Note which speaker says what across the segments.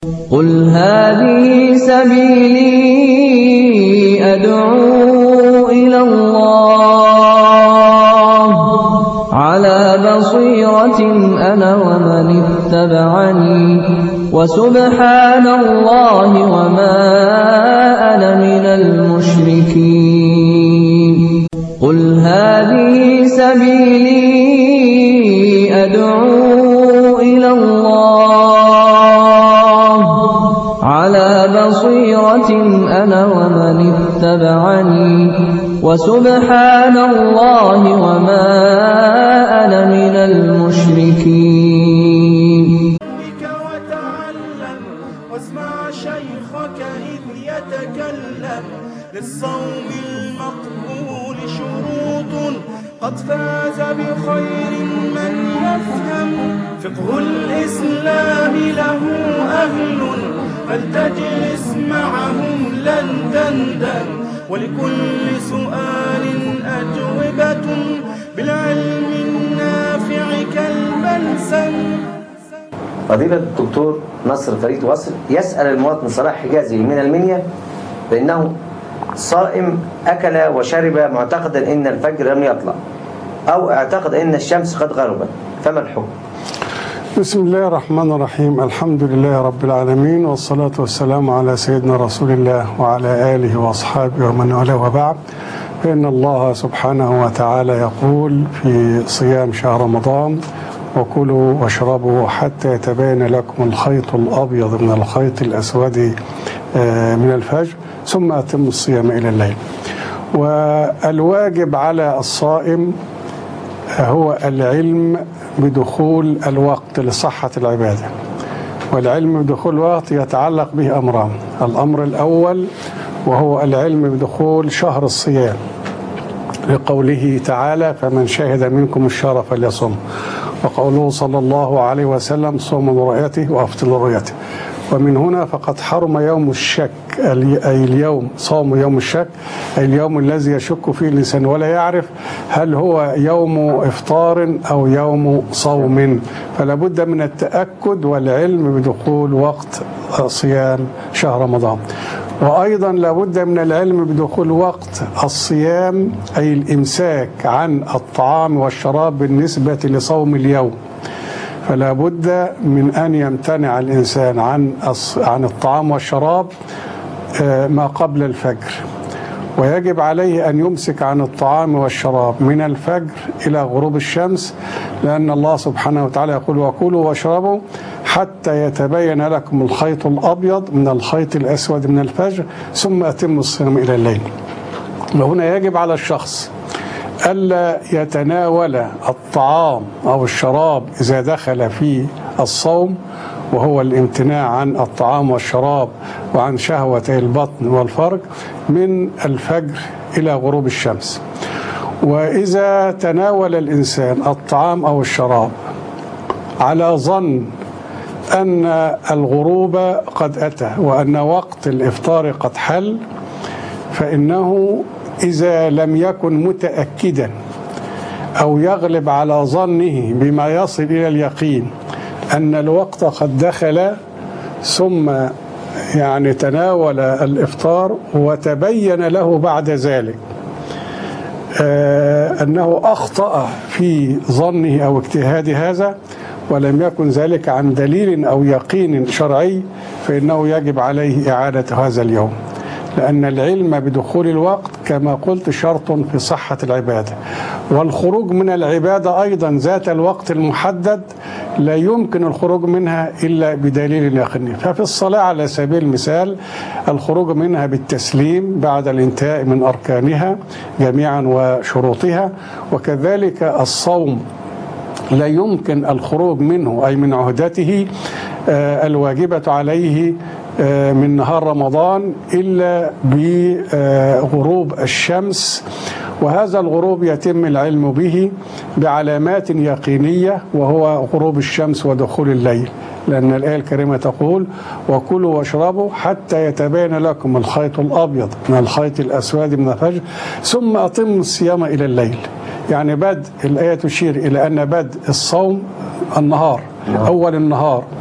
Speaker 1: قل هذه سبيلي أدعو إلى الله على بصيرة أنا ومن اتبعني وسبحان الله وما أنا من المشركين قل هذه سبيلي أدعو إلى الله على بصيرة أنا ومن اتبعني وسبحان الله وما أنا من المشركين
Speaker 2: وتعلم واسمع شيخك إذ يتكلم للصوم المقبول شروط قد فاز بخير من يفهم فقه الإسلام له أهل فلتجلس معهم لن تندم ولكل سؤال أجوبة بالعلم النافع كالبلسم.
Speaker 3: فضيلة الدكتور نصر فريد وصل يسأل المواطن صلاح حجازي من المنيا بأنه صائم أكل وشرب معتقدا إن الفجر لم يطلع أو اعتقد إن الشمس قد غربت، فما الحكم؟
Speaker 4: بسم الله الرحمن الرحيم. الحمد لله رب العالمين، والصلاة والسلام على سيدنا رسول الله وعلى آله وأصحابه ومن والاه، وبعد. فإن الله سبحانه وتعالى يقول في صيام شهر رمضان: وكلوا واشربوا حتى يتبين لكم الخيط الأبيض من الخيط الأسود من الفجر ثم أتموا الصيام إلى الليل. والواجب على الصائم هو العلم بدخول الوقت لصحة العبادة، والعلم بدخول الوقت يتعلق به أمران. الأمر الأول وهو العلم بدخول شهر الصيام، لقوله تعالى: فمن شهد منكم الشهر فليصم، وقوله صلى الله عليه وسلم: صوم رؤيته وأفطر رؤيته. ومن هنا فقد حرم يوم الشك، أي اليوم صوم يوم الشك، أي اليوم الذي يشك فيه الإنسان ولا يعرف هل هو يوم إفطار أو يوم صوم، فلا بد من التأكد والعلم بدخول وقت صيام شهر رمضان. وأيضا لا بد من العلم بدخول وقت الصيام، أي الإمساك عن الطعام والشراب بالنسبة لصوم اليوم، فلا بد من أن يمتنع الإنسان عن الطعام والشراب ما قبل الفجر، ويجب عليه أن يمسك عن الطعام والشراب من الفجر إلى غروب الشمس، لأن الله سبحانه وتعالى يقول: وكلوا واشربوا حتى يتبين لكم الخيط الأبيض من الخيط الأسود من الفجر ثم أتموا الصيام إلى الليل. وهنا يجب على الشخص ألا يتناول الطعام أو الشراب إذا دخل في الصوم، وهو الامتناع عن الطعام والشراب وعن شهوتي البطن والفرج، من الفجر إلى غروب الشمس. وإذا تناول الإنسان الطعام أو الشراب على ظن أن الغروب قد أتى وأن وقت الإفطار قد حل، فإنه إذا لم يكن متأكدا أو يغلب على ظنه بما يصل إلى اليقين أن الوقت قد دخل، ثم تناول الإفطار وتبين له بعد ذلك أنه أخطأ في ظنه أو اجتهاد هذا، ولم يكن ذلك عن دليل أو يقين شرعي، فإنه يجب عليه إعادة هذا اليوم، لأن العلم بدخول الوقت كما قلت شرط في صحة العبادة. والخروج من العبادة أيضا ذات الوقت المحدد لا يمكن الخروج منها إلا بدليل يقيني. ففي الصلاة على سبيل المثال الخروج منها بالتسليم بعد الانتهاء من أركانها جميعا وشروطها، وكذلك الصوم لا يمكن الخروج منه أي من عهدته الواجبة عليه من نهار رمضان إلا بغروب الشمس، وهذا الغروب يتم العلم به بعلامات يقينية، وهو غروب الشمس ودخول الليل، لأن الآية الكريمة تقول: وكلوا واشربوا حتى يتبين لكم الخيط الأبيض من الخيط الأسود من الفجر ثم أتموا الصيام إلى الليل. يعني بدء الآية تشير إلى أن بدء الصوم النهار، أول النهار،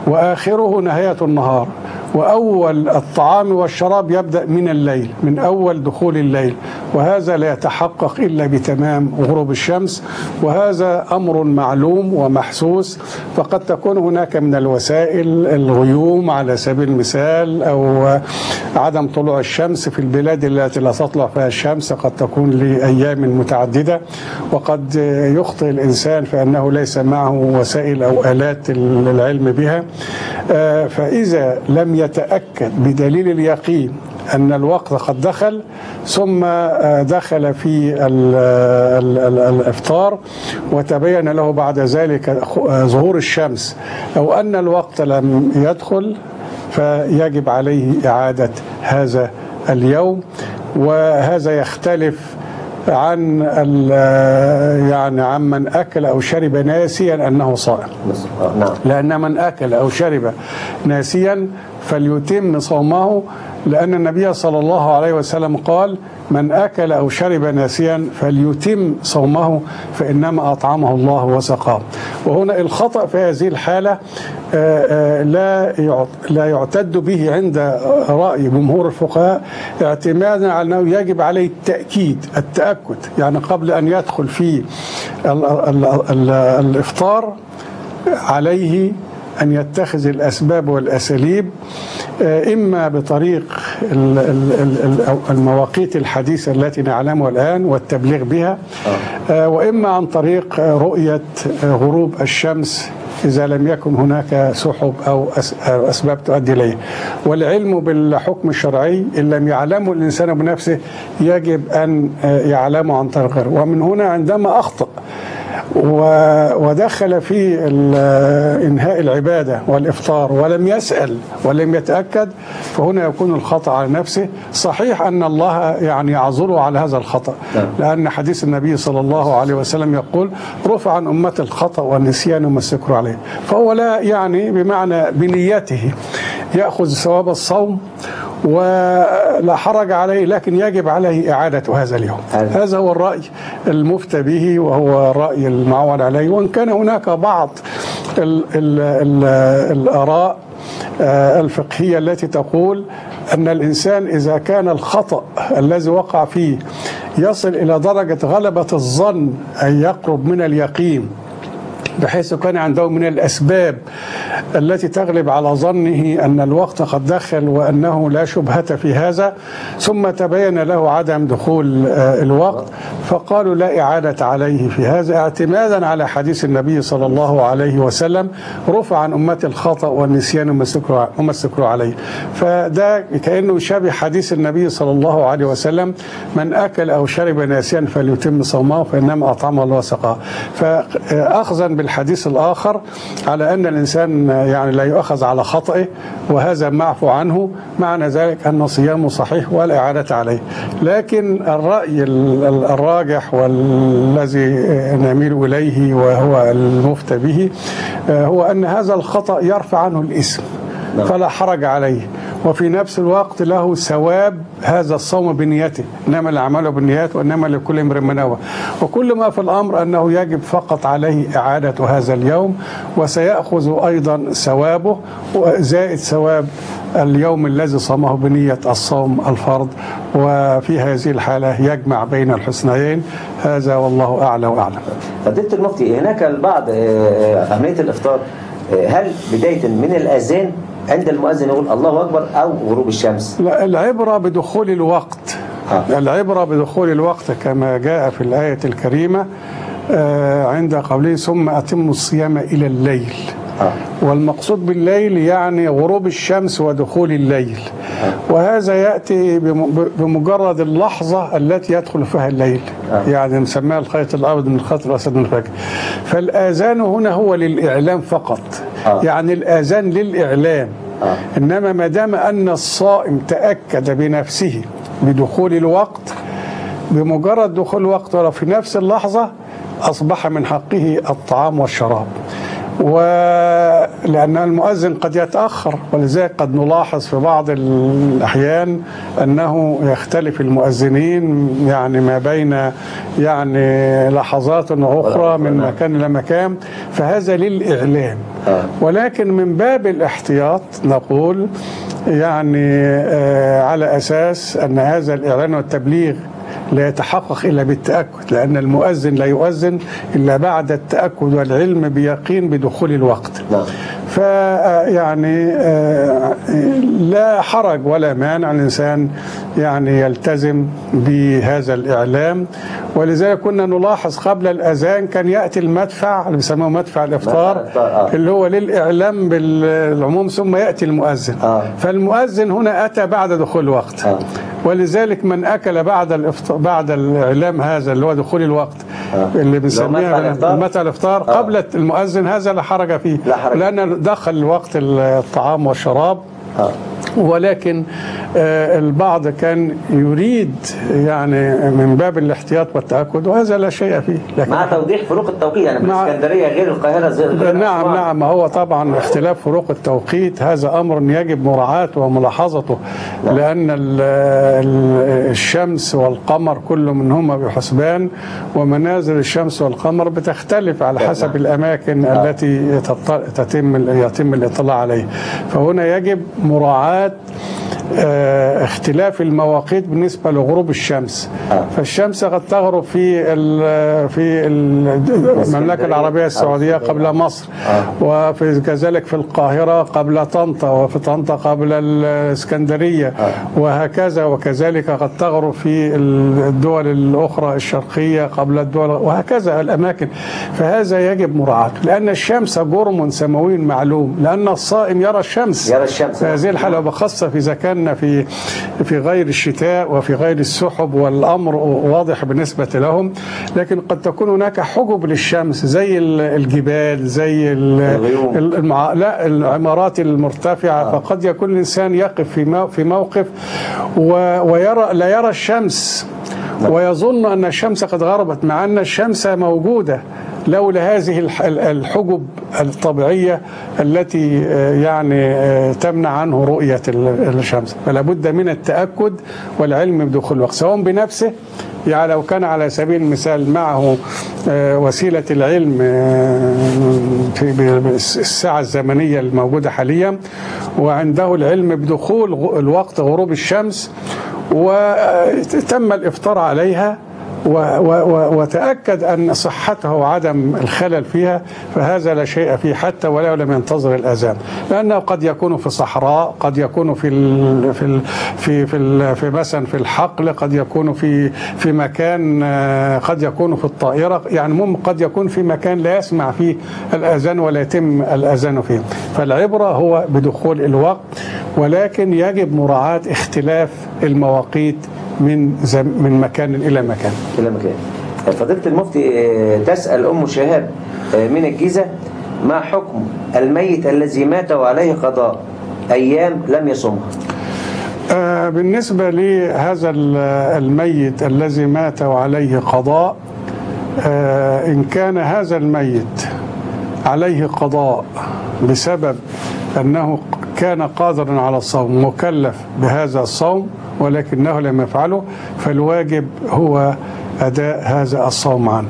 Speaker 4: وآخره نهاية النهار، وأول الطعام والشراب يبدأ من الليل، من أول دخول الليل، وهذا لا يتحقق إلا بتمام غروب الشمس، وهذا أمر معلوم ومحسوس. فقد تكون هناك من الوسائل الغيوم على سبيل المثال، أو عدم طلوع الشمس في البلاد التي لا تطلع فيها الشمس، قد تكون لأيام متعددة، وقد يخطئ الإنسان فإنه ليس معه وسائل أو آلات العلم بها. فإذا لم يتأكد بدليل اليقين أن الوقت قد دخل، ثم دخل في الإفطار وتبين له بعد ذلك ظهور الشمس أو أن الوقت لم يدخل، فيجب عليه إعادة هذا اليوم. وهذا يختلف عن يعني عمن أكل أو شرب ناسيا أنه صائم، لأن من أكل أو شرب ناسيا فليتم صومه، لأن النبي صلى الله عليه وسلم قال: من أكل أو شرب ناسيا فليتم صومه فإنما أطعمه الله وسقاه. وهنا الخطأ في هذه الحالة لا يعتد به عند رأي جمهور الفقهاء، اعتمادا على أنه يجب عليه التأكد، يعني قبل أن يدخل في الإفطار عليه أن يتخذ الأسباب والأساليب، إما بطريق المواقيت الحديثة التي نعلمها الآن والتبليغ بها، وإما عن طريق رؤية غروب الشمس إذا لم يكن هناك سحب أو أسباب تؤدي إليه. والعلم بالحكم الشرعي إن لم يعلمه الإنسان بنفسه يجب أن يعلمه عن طريق غيره. ومن هنا عندما أخطأ ودخل في إنهاء العبادة والإفطار ولم يسأل ولم يتأكد، فهنا يكون الخطأ على نفسه. صحيح أن الله يعني يعذره على هذا الخطأ، لأن حديث النبي صلى الله عليه وسلم يقول: رفع عن أمة الخطأ والنسيان وما استكروا عليه. فهو لا يعني بمعنى بنيته يأخذ ثواب الصوم ولا حرج عليه، لكن يجب عليه إعادة هذا اليوم. هذا هو الرأي المفتى به، وهو الرأي المعول عليه. وإن كان هناك بعض الآراء الفقهية التي تقول أن الإنسان إذا كان الخطأ الذي وقع فيه يصل إلى درجة غلبة الظن أن يقرب من اليقين، بحيث كان عنده من الأسباب التي تغلب على ظنه أن الوقت قد دخل وأنه لا شبهة في هذا، ثم تبين له عدم دخول الوقت، فقالوا لا إعادة عليه في هذا، اعتمادا على حديث النبي صلى الله عليه وسلم: رفع عن أمة الخطأ والنسيان وما استكروا عليه. فده كأنه شبه حديث النبي صلى الله عليه وسلم: من أكل أو شرب ناسيا فليتم صومه فإنما أطعمه الله وسقاه. فأخذا بالحديث الآخر على أن الإنسان يعني لا يؤخذ على خطئه، وهذا معفو عنه، معنى ذلك أن صيامه صحيح ولا إعادة عليه. لكن الرأي الراجح والذي نميل إليه وهو المفتى به هو أن هذا الخطأ يرفع عنه الإثم فلا حرج عليه، وفي نفس الوقت له ثواب هذا الصوم بنيته، إنما الأعمال بالنيات وإنما لكل امرئ ما نوى. وكل ما في الأمر أنه يجب فقط عليه إعادة هذا اليوم، وسيأخذ أيضا ثوابه وزائد ثواب اليوم الذي صامه بنية الصوم الفرض. وفي هذه الحالة يجمع بين الحسنيين. هذا والله أعلى وأعلم.
Speaker 3: فضيلة المفتي، هناك البعض عملية الإفطار هل بداية من الأذان عند المؤذن يقول الله أكبر أو غروب الشمس؟
Speaker 4: لا، العبرة بدخول الوقت. العبرة بدخول الوقت كما جاء في الآية الكريمة عند قوله: ثم أتموا الصيام إلى الليل. والمقصود بالليل يعني غروب الشمس ودخول الليل، وهذا يأتي بمجرد اللحظة التي يدخل فيها الليل، يعني نسميها الخيط الأبيض من الخيط الأسود من الفجر. فالآذان هنا هو للإعلام فقط، يعني الآذان للإعلام. إنما ما دام أن الصائم تأكد بنفسه بدخول الوقت، بمجرد دخول الوقت ولو في نفس اللحظة أصبح من حقه الطعام والشراب. ولأن المؤذن قد يتأخر، ولذلك قد نلاحظ في بعض الأحيان أنه يختلف المؤذنين يعني ما بين يعني لحظات أخرى من مكان إلى مكان، فهذا للإعلام. ولكن من باب الاحتياط نقول يعني على أساس أن هذا الإعلان والتبليغ لا يتحقق إلا بالتأكد، لأن المؤذن لا يؤذن إلا بعد التأكد والعلم بيقين بدخول الوقت. فيعني لا حرج ولا مانع الإنسان يعني يلتزم بهذا الإعلام. ولذلك كنا نلاحظ قبل الأذان كان يأتي المدفع اللي بيسموه مدفع الإفطار اللي هو للإعلام بالعموم، ثم يأتي المؤذن. فالمؤذن هنا أتى بعد دخول الوقت. ولذلك من أكل بعد الإعلام هذا اللي هو دخول الوقت اللي بنسميها مدفع الإفطار قبل المؤذن، هذا لا حرج فيه، لأن دخل وقت الطعام والشراب. ولكن البعض كان يريد يعني من باب الاحتياط والتأكد، وهذا لا شيء فيه.
Speaker 3: مع توضيح فروق التوقيت، يعني في الإسكندرية غير القاهرة غير
Speaker 4: نعم هو طبعا اختلاف فروق التوقيت هذا أمر يجب مراعاته وملاحظته. لأن الشمس والقمر كل منهما بحسبان، ومنازل الشمس والقمر بتختلف على حسب الأماكن التي يتم الاطلاع عليه. فهنا يجب مراعاة اختلاف المواقيت بالنسبة لغروب الشمس. فالشمس قد تغرب في المملكة العربية السعودية قبل مصر، وفي كذلك في القاهرة قبل طنطا، وفي طنطا قبل الإسكندرية، وهكذا. وكذلك قد تغرب في الدول الأخرى الشرقية قبل الدول، وهكذا الأماكن. فهذا يجب مراعاته، لأن الشمس جرم سماوي معلوم، لأن الصائم يرى الشمس في هذه الحالة، وبخاصة إذا كان في غير الشتاء وفي غير السحب والأمر واضح بالنسبة لهم. لكن قد تكون هناك حجب للشمس زي الجبال، زي العمارات المرتفعة. فقد يكون الإنسان يقف في موقف لا يرى الشمس، ويظن أن الشمس قد غربت، مع أن الشمس موجودة لولا هذه الحجب الطبيعية التي يعني تمنع عنه رؤية الشمس. فلا بد من التأكد والعلم بدخول الوقت، سواء بنفسه يعني لو كان على سبيل المثال معه وسيلة العلم في الساعة الزمنية الموجودة حاليا، وعنده العلم بدخول الوقت غروب الشمس وتم الإفطار عليها، وتأكد أن صحتها وعدم الخلل فيها، فهذا لا شيء فيه حتى ولو لم ينتظر الأذان. لأنه قد يكون في صحراء، قد يكون في مثلا في الحقل، قد يكون في مكان، قد يكون في الطائرة، يعني قد يكون في مكان لا يسمع فيه الأذان ولا يتم الأذان فيه. فالعبرة هو بدخول الوقت، ولكن يجب مراعاة اختلاف المواقيت من مكان إلى مكان.
Speaker 3: فضيلة المفتي، تسأل أم شهاب من الجيزة: ما حكم الميت الذي مات وعليه قضاء أيام لم يصمها؟
Speaker 4: بالنسبة لهذا الميت الذي مات وعليه قضاء، إن كان هذا الميت عليه قضاء بسبب أنه كان قادرا على الصوم، مكلف بهذا الصوم ولكنه لم يفعله، فالواجب هو أداء هذا الصوم عنه.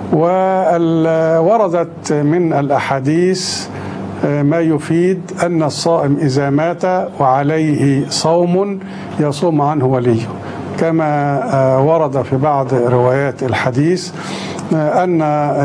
Speaker 4: ووردت من الأحاديث ما يفيد أن الصائم إذا مات وعليه صوم يصوم عنه وليه، كما ورد في بعض روايات الحديث أن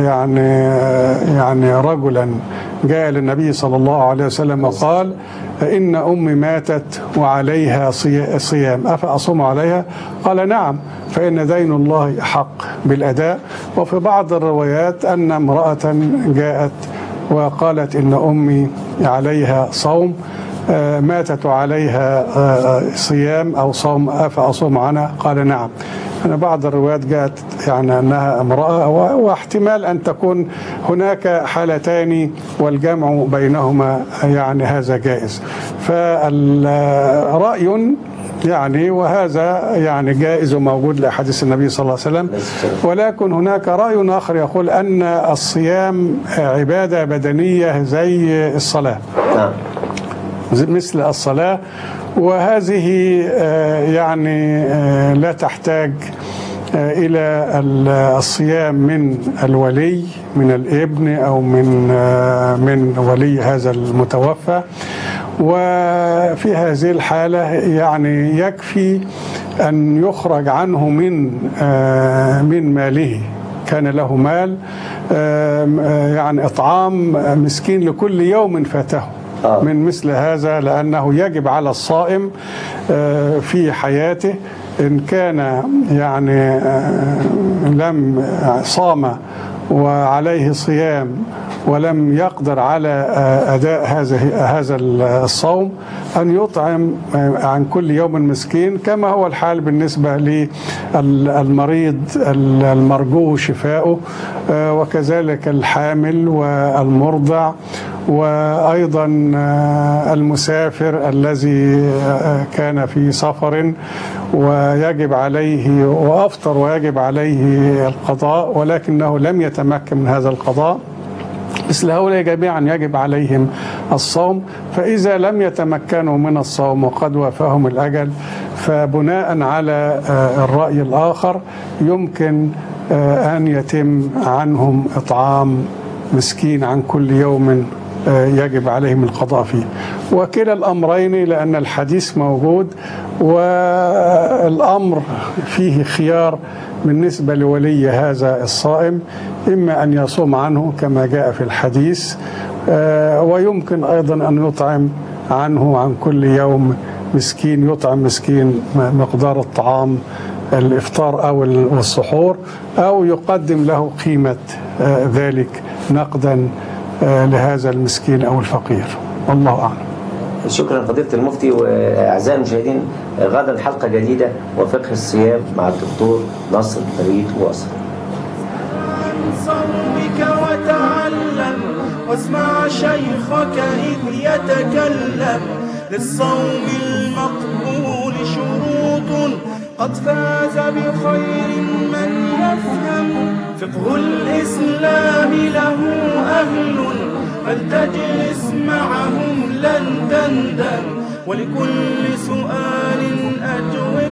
Speaker 4: يعني رجلا جاء للنبي صلى الله عليه وسلم وقال: إن أمي ماتت وعليها صيام أفأصوم عليها؟ قال: نعم، فإن دين الله حق بالأداء. وفي بعض الروايات أن امرأة جاءت وقالت: إن أمي عليها صوم، ماتت عليها صيام أو صوم، أفأصوم عنها؟ قال: نعم. أنا بعض الروايات جاءت يعني أنها امرأة، واحتمال أن تكون هناك حالتان والجمع بينهما يعني هذا جائز. فالرأي يعني وهذا يعني جائز وموجود لأحاديث النبي صلى الله عليه وسلم، ولكن هناك رأي آخر يقول أن الصيام عبادة بدنية زي الصلاة، مثل الصلاة، وهذه يعني لا تحتاج إلى الصيام من الولي، من الابن أو من ولي هذا المتوفى. وفي هذه الحالة يعني يكفي أن يخرج عنه من ماله، كان له مال، يعني إطعام مسكين لكل يوم فاته من مثل هذا، لأنه يجب على الصائم في حياته إن كان يعني لم صام وعليه صيام ولم يقدر على أداء هذا الصوم أن يطعم عن كل يوم مسكين، كما هو الحال بالنسبة للمريض المرجو شفاؤه، وكذلك الحامل والمرضع، وأيضا المسافر الذي كان في سفر ويجب عليه وأفطر ويجب عليه القضاء ولكنه لم يتمكن من هذا القضاء، مثل هؤلاء جميعا يجب عليهم الصوم. فإذا لم يتمكنوا من الصوم وقد وافاهم الأجل، فبناء على الرأي الآخر يمكن أن يتم عنهم إطعام مسكين عن كل يوم يجب عليهم القضاء فيه. وكلا الأمرين لأن الحديث موجود، والأمر فيه خيار بالنسبة لولي هذا الصائم، إما أن يصوم عنه كما جاء في الحديث، ويمكن أيضا أن يطعم عنه عن كل يوم مسكين، يطعم مسكين مقدار الطعام الإفطار أو السحور، أو يقدم له قيمة ذلك نقدا لهذا المسكين أو الفقير. والله أعلم.
Speaker 3: شكرا فضيلة المفتي. وأعزائي المشاهدين، غدا حلقة جديدة وفقه الصيام مع الدكتور نصر فريد واصل.
Speaker 2: صومك وتعلم واسمع شيخك إذ يتكلم، للصوم المقبول شروط قد فاز بخير من يفهم، فقه الإسلام له أهل فلتجلس معهم لن تندم، ولكل سؤال أجوب.